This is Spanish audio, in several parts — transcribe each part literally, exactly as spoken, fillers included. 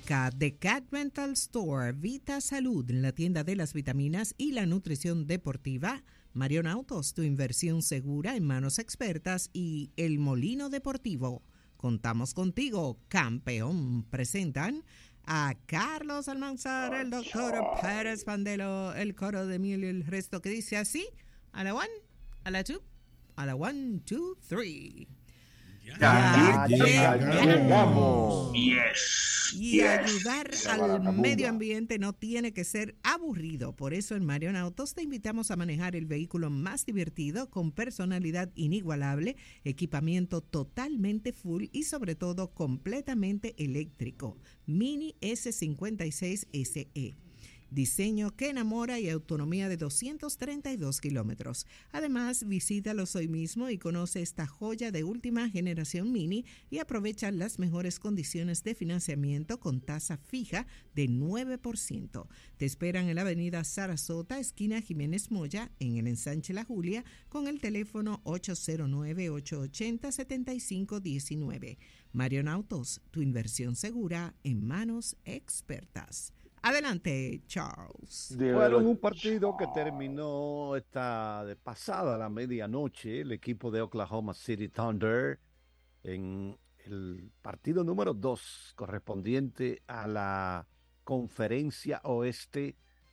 cerca de Cat Rental Store, Vita Salud, la tienda de las vitaminas y la nutrición deportiva, Marion Autos, tu inversión segura en manos expertas, y El Molino Deportivo. Contamos contigo, campeón. Presentan a Carlos Almanzar, el doctor Pérez Pandelo, el coro de Emilio y el resto, que dice así: a la one, a la two, a la one, two, three. Ya, ya, ya, ya llegamos. Yes. Y yes. ayudar al medio ambiente no tiene que ser aburrido. Por eso en Marion Autos te invitamos a manejar el vehículo más divertido, con personalidad inigualable, equipamiento totalmente full y sobre todo completamente eléctrico. Mini S cincuenta y seis S E. Diseño que enamora y autonomía de doscientos treinta y dos kilómetros. Además, visítalos hoy mismo y conoce esta joya de última generación Mini y aprovecha las mejores condiciones de financiamiento con tasa fija de nueve por ciento. Te esperan en la avenida Sarasota, esquina Jiménez Moya, en el ensanche La Julia, con el teléfono ocho cero nueve, ocho ocho cero, siete cinco uno nueve. Marion Autos, tu inversión segura en manos expertas. Adelante, Charles. Bueno, un partido que terminó esta de pasada la medianoche, el equipo de Oklahoma City Thunder, en el partido número dos, correspondiente a la Conferencia Oeste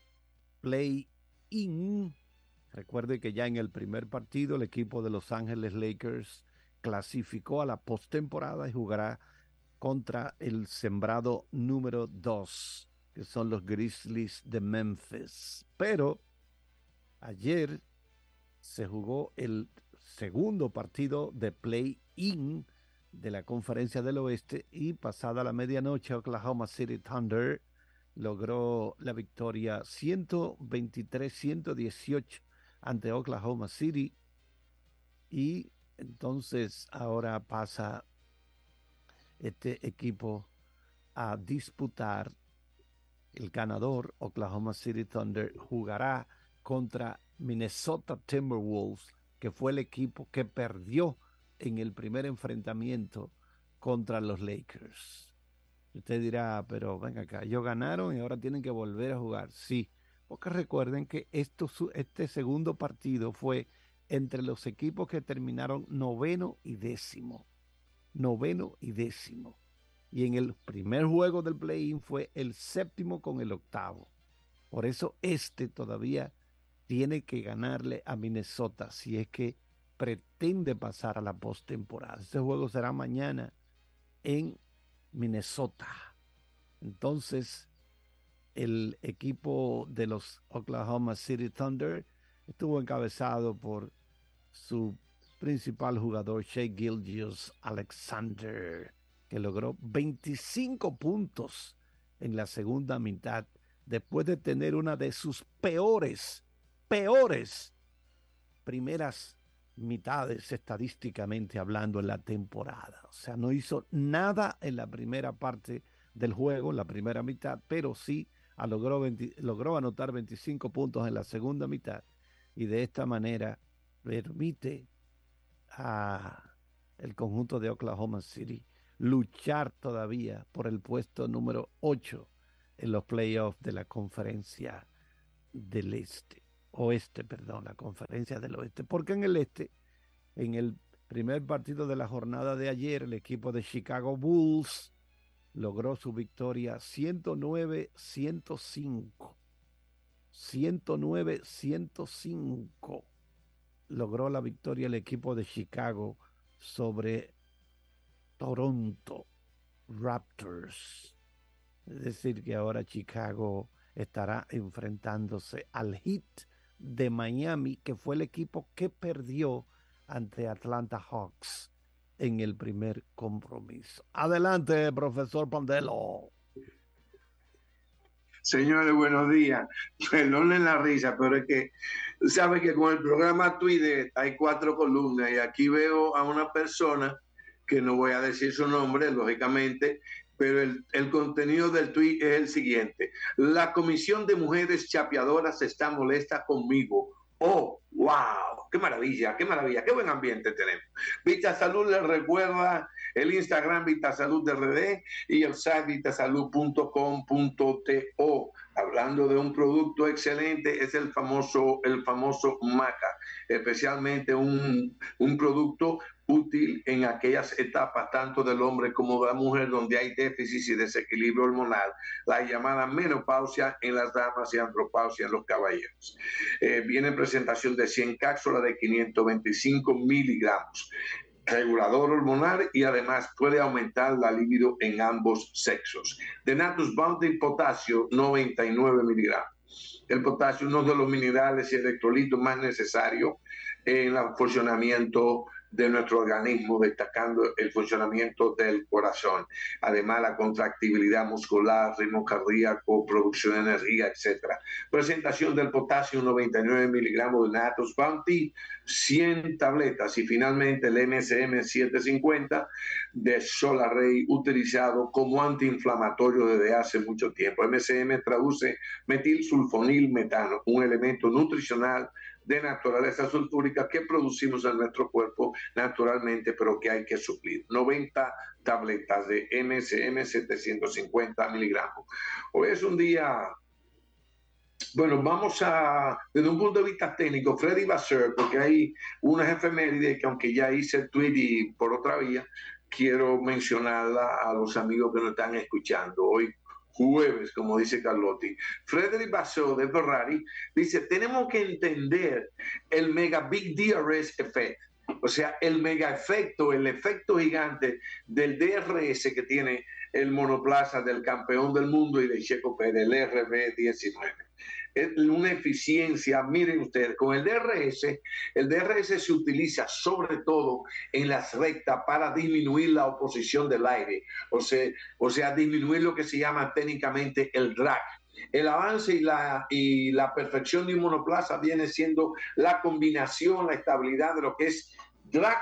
Play-In. Recuerde que ya en el primer partido el equipo de Los Ángeles Lakers clasificó a la postemporada y jugará contra el sembrado número dos, que son los Grizzlies de Memphis. Pero ayer se jugó el segundo partido de play-in de la Conferencia del Oeste y pasada la medianoche Oklahoma City Thunder logró la victoria ciento veintitrés a ciento dieciocho ante Oklahoma City, y entonces ahora pasa este equipo a disputar. El ganador, Oklahoma City Thunder, jugará contra Minnesota Timberwolves, que fue el equipo que perdió en el primer enfrentamiento contra los Lakers. Usted dirá, pero ven acá, ellos ganaron y ahora tienen que volver a jugar. Sí, porque recuerden que esto, este segundo partido fue entre los equipos que terminaron noveno y décimo. Noveno y décimo. Y en el primer juego del play-in fue el séptimo con el octavo. Por eso este todavía tiene que ganarle a Minnesota si es que pretende pasar a la postemporada. Ese juego será mañana en Minnesota. Entonces, el equipo de los Oklahoma City Thunder estuvo encabezado por su principal jugador, Shai Gilgeous-Alexander, que logró veinticinco puntos en la segunda mitad, después de tener una de sus peores, peores primeras mitades estadísticamente hablando en la temporada. O sea, no hizo nada en la primera parte del juego, en la primera mitad, pero sí a logró, veinte, logró anotar veinticinco puntos en la segunda mitad, y de esta manera permite a el conjunto de Oklahoma City luchar todavía por el puesto número ocho en los playoffs de la conferencia del este, oeste, perdón, la conferencia del oeste, porque en el este, en el primer partido de la jornada de ayer, el equipo de Chicago Bulls logró su victoria ciento nueve a ciento cinco. ciento nueve a ciento cinco. Logró la victoria el equipo de Chicago sobre Toronto Raptors. Es decir, que ahora Chicago estará enfrentándose al Heat de Miami, que fue el equipo que perdió ante Atlanta Hawks en el primer compromiso. Adelante, profesor Pandelo. Señores, buenos días. Perdonen la risa, pero es que sabes que con el programa Twitter hay cuatro columnas y aquí veo a una persona que no voy a decir su nombre, lógicamente, pero el, el contenido del tweet es el siguiente: la Comisión de Mujeres Chapeadoras está molesta conmigo. Oh, wow, qué maravilla, qué maravilla, qué buen ambiente tenemos. Vita Salud les recuerda el Instagram Vita Salud de R D y el site vitasalud punto com punto to. Hablando de un producto excelente, es el famoso, el famoso Maca, especialmente un, un producto útil en aquellas etapas tanto del hombre como de la mujer donde hay déficit y desequilibrio hormonal, la llamada menopausia en las damas y andropausia en los caballeros. Eh, viene en presentación de cien cápsulas de quinientos veinticinco miligramos, regulador hormonal y además puede aumentar la libido en ambos sexos. De Natus Bounty Potasio, noventa y nueve miligramos. El potasio es uno de los minerales y electrolitos más necesarios en el funcionamiento de nuestro organismo, destacando el funcionamiento del corazón, además la contractibilidad muscular, ritmo cardíaco, producción de energía, etcétera. Presentación del potasio, noventa y nueve miligramos de Natus Bounty, cien tabletas, y finalmente el M S M setecientos cincuenta de Solaray, utilizado como antiinflamatorio desde hace mucho tiempo. M S M traduce metilsulfonilmetano, un elemento nutricional de naturaleza sulfúrica que producimos en nuestro cuerpo naturalmente, pero que hay que suplir. noventa tabletas de M S M setecientos cincuenta miligramos. Hoy es un día, bueno, vamos a, desde un punto de vista técnico, Freddy Vasseur, porque hay unas efemérides que aunque ya hice el tweet y por otra vía, quiero mencionarla a los amigos que nos están escuchando. Hoy jueves, como dice Carlotti. Frederick Vasseur de Ferrari dice, tenemos que entender el mega big D R S effect, o sea, el mega efecto, el efecto gigante del D R S que tiene el monoplaza del campeón del mundo y de Checo Pérez, el R B diecinueve. Es una eficiencia, miren ustedes, con el D R S, el D R S se utiliza sobre todo en las rectas para disminuir la oposición del aire, o sea, o sea, disminuir lo que se llama técnicamente el drag. El avance y la, y la perfección de un monoplaza viene siendo la combinación, la estabilidad de lo que es drag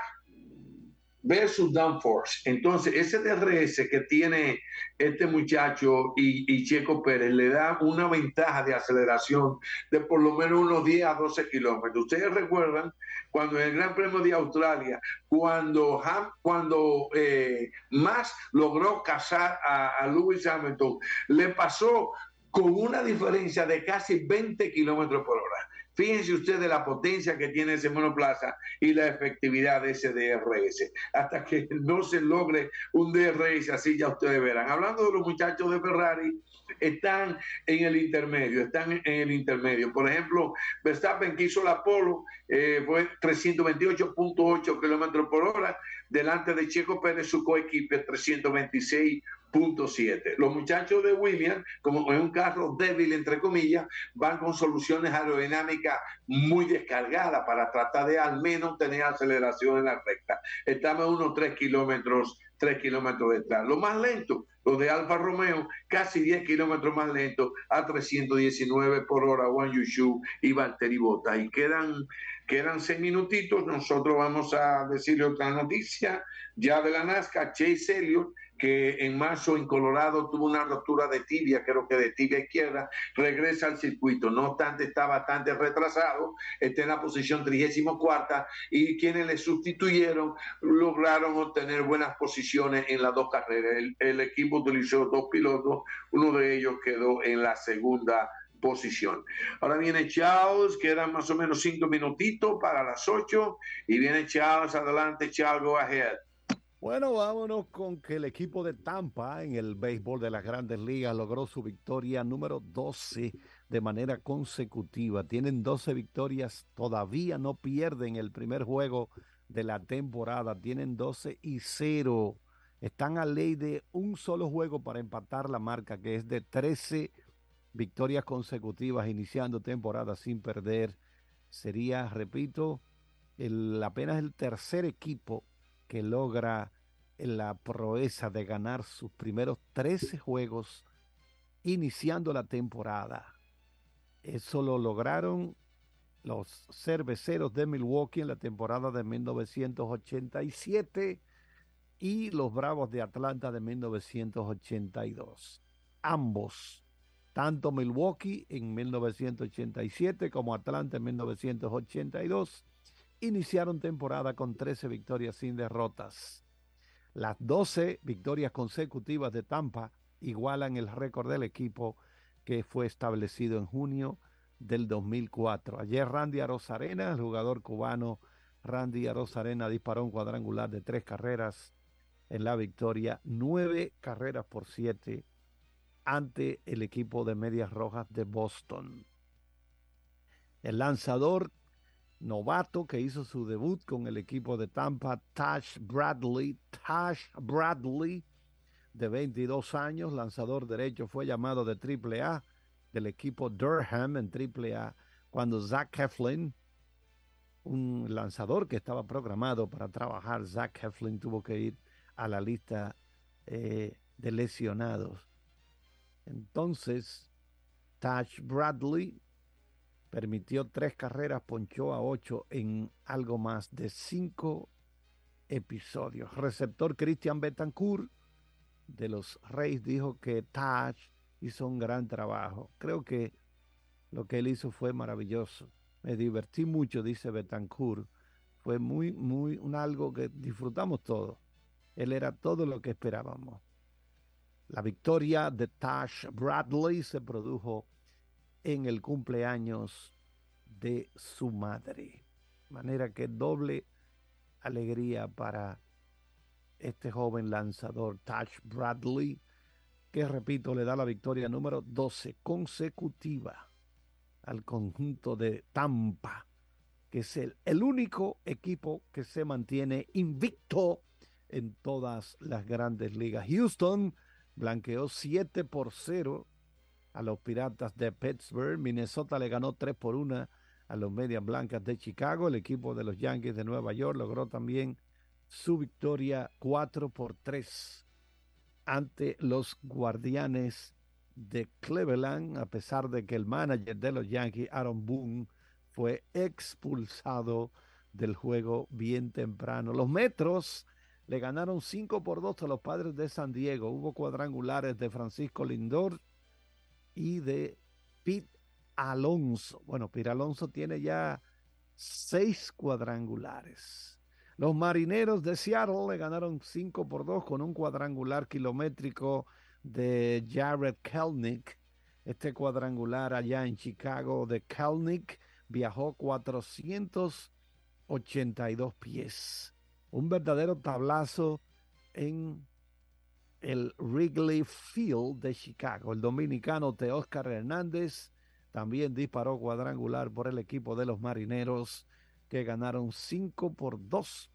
versus downforce. Entonces, ese D R S que tiene este muchacho y, y Checo Pérez le da una ventaja de aceleración de por lo menos unos diez a doce kilómetros. Ustedes recuerdan cuando en el Gran Premio de Australia, cuando, Ham, cuando eh, Max logró cazar a, a Lewis Hamilton, le pasó con una diferencia de casi veinte kilómetros por hora. Fíjense ustedes la potencia que tiene ese monoplaza y la efectividad de ese D R S. Hasta que no se logre un D R S así, ya ustedes verán. Hablando de los muchachos de Ferrari, están en el intermedio, están en el intermedio. Por ejemplo, Verstappen, que hizo la polo, eh, fue trescientos veintiocho punto ocho kilómetros por hora, delante de Checo Pérez, su coequipe, trescientos veintiséis punto siete. Los muchachos de Williams, como en un carro débil, entre comillas, van con soluciones aerodinámicas muy descargadas para tratar de al menos tener aceleración en la recta. Estamos a unos tres kilómetros, tres kilómetros detrás. Lo más lento, los de Alfa Romeo, casi diez kilómetros más lento, a trescientos diecinueve por hora, Wang Yushu y Valtteri Bottas. Y quedan, quedan seis minutitos. Nosotros vamos a decirle otra noticia ya de la NASCAR. Chase Elliott, que en marzo en Colorado tuvo una rotura de tibia, creo que de tibia izquierda, regresa al circuito. No obstante, está bastante retrasado, está en la posición trigésimo cuarta y quienes le sustituyeron lograron obtener buenas posiciones en las dos carreras. El, el equipo utilizó dos pilotos, uno de ellos quedó en la segunda posición. Ahora viene Charles, quedan más o menos cinco minutitos para las ocho y viene Charles, adelante Charles, go ahead. Bueno, vámonos con que el equipo de Tampa en el béisbol de las Grandes Ligas logró su victoria número doce de manera consecutiva. Tienen doce victorias, todavía no pierden el primer juego de la temporada. Tienen doce y cero. Están a ley de un solo juego para empatar la marca, que es de trece victorias consecutivas iniciando temporada sin perder. Sería, repito, el, apenas el tercer equipo que logra la proeza de ganar sus primeros trece juegos iniciando la temporada. Eso lo lograron los Cerveceros de Milwaukee en la temporada de mil novecientos ochenta y siete y los Bravos de Atlanta de mil novecientos ochenta y dos. Ambos Tanto Milwaukee en mil novecientos ochenta y siete como Atlanta en mil novecientos ochenta y dos iniciaron temporada con trece victorias sin derrotas. Las doce victorias consecutivas de Tampa igualan el récord del equipo que fue establecido en junio del dos mil cuatro. Ayer Randy Arozarena, el jugador cubano Randy Arozarena, disparó un cuadrangular de tres carreras en la victoria, nueve carreras por siete ante el equipo de Medias Rojas de Boston. El lanzador novato que hizo su debut con el equipo de Tampa, Tash Bradley, Tash Bradley, de veintidós años, lanzador derecho, fue llamado de triple A del equipo Durham en triple A cuando Zach Heflin, un lanzador que estaba programado para trabajar, Zach Heflin tuvo que ir a la lista eh, de lesionados. Entonces, Tash Bradley permitió tres carreras, ponchó a ocho en algo más de cinco episodios. Receptor Christian Betancourt de los Reyes dijo que Tash hizo un gran trabajo. Creo que lo que él hizo fue maravilloso. Me divertí mucho, dice Betancourt. Fue muy, muy, un algo que disfrutamos todos. Él era todo lo que esperábamos. La victoria de Tash Bradley se produjo en el cumpleaños de su madre. De manera que doble alegría para este joven lanzador Tash Bradley, que repito, le da la victoria número doce consecutiva al conjunto de Tampa, que es el, el único equipo que se mantiene invicto en todas las grandes ligas. Houston blanqueó siete por cero a los Piratas de Pittsburgh. Minnesota le ganó tres por uno a los Medias Blancas de Chicago. El equipo de los Yankees de Nueva York logró también su victoria cuatro por tres ante los Guardianes de Cleveland, a pesar de que el manager de los Yankees, Aaron Boone, fue expulsado del juego bien temprano. Los Metros le ganaron cinco por dos a los Padres de San Diego. Hubo cuadrangulares de Francisco Lindor y de Pete Alonso. Bueno, Pete Alonso tiene ya seis cuadrangulares. Los Marineros de Seattle le ganaron cinco por dos con un cuadrangular kilométrico de Jared Kelenic. Este cuadrangular allá en Chicago de Kelenic viajó cuatrocientos ochenta y dos pies. Un verdadero tablazo en el Wrigley Field de Chicago. El dominicano Teóscar Hernández también disparó cuadrangular por el equipo de los Marineros, que ganaron cinco por dos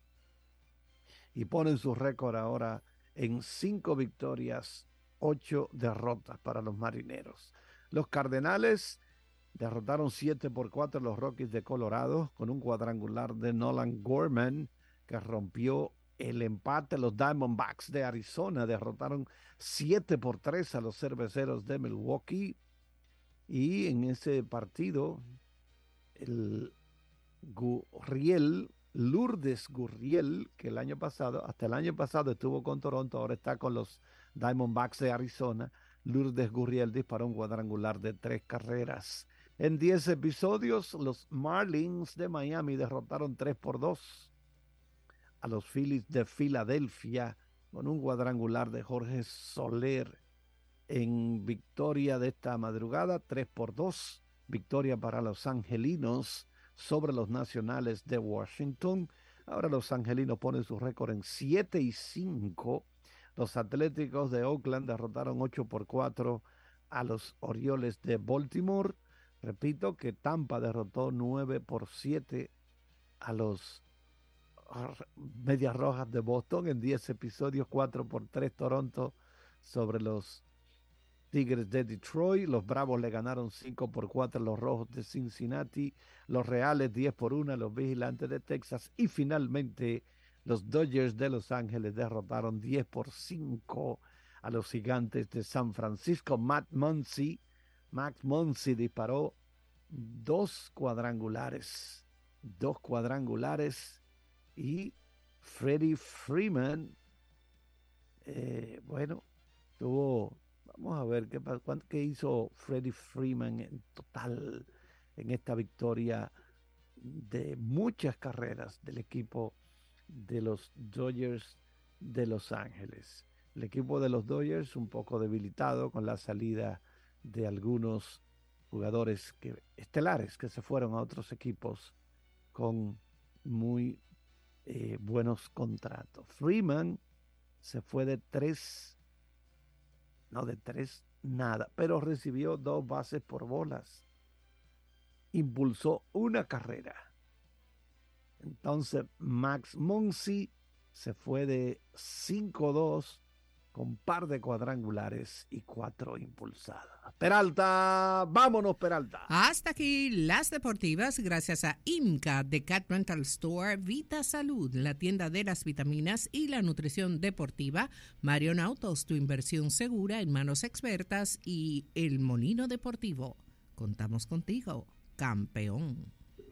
y ponen su récord ahora en cinco victorias, ocho derrotas para los Marineros. Los Cardenales derrotaron siete por cuatro a los Rockies de Colorado con un cuadrangular de Nolan Gorman que rompió el empate. Los Diamondbacks de Arizona derrotaron siete por tres a los Cerveceros de Milwaukee, y en ese partido el Gurriel, Lourdes Gurriel, que el año pasado, hasta el año pasado estuvo con Toronto, ahora está con los Diamondbacks de Arizona. Lourdes Gurriel disparó un cuadrangular de tres carreras. En diez episodios, los Marlins de Miami derrotaron tres por dos a los Phillies de Filadelfia con un cuadrangular de Jorge Soler. En victoria de esta madrugada, tres por dos, victoria para los angelinos sobre los nacionales de Washington. Ahora los angelinos ponen su récord en siete y cinco. Los Atléticos de Oakland derrotaron ocho por cuatro a los Orioles de Baltimore. Repito que Tampa derrotó nueve por siete a los Medias Rojas de Boston. En diez episodios, cuatro por tres Toronto sobre los Tigres de Detroit. Los Bravos le ganaron cinco por cuatro a los Rojos de Cincinnati. Los Reales diez por uno a los Vigilantes de Texas. Y finalmente los Dodgers de Los Ángeles derrotaron diez por cinco a los Gigantes de San Francisco. Matt Muncy, Max Muncy disparó dos cuadrangulares. Dos cuadrangulares. Y Freddie Freeman, eh, bueno, tuvo Vamos a ver qué, cuánto, qué hizo Freddie Freeman en total en esta victoria de muchas carreras del equipo de los Dodgers de Los Ángeles. El equipo de los Dodgers un poco debilitado con la salida de algunos jugadores que, estelares que se fueron a otros equipos con muy eh, buenos contratos. Freeman se fue de tres, no de tres, nada, pero recibió dos bases por bolas. Impulsó una carrera. Entonces Max Muncy se fue de cinco dos con par de cuadrangulares y cuatro impulsadas. Peralta, vámonos Peralta. Hasta aquí las deportivas gracias a IMCA de Cat Rental Store, Vita Salud, la tienda de las vitaminas y la nutrición deportiva, Marion Autos, tu inversión segura en manos expertas y El Molino Deportivo. Contamos contigo, campeón.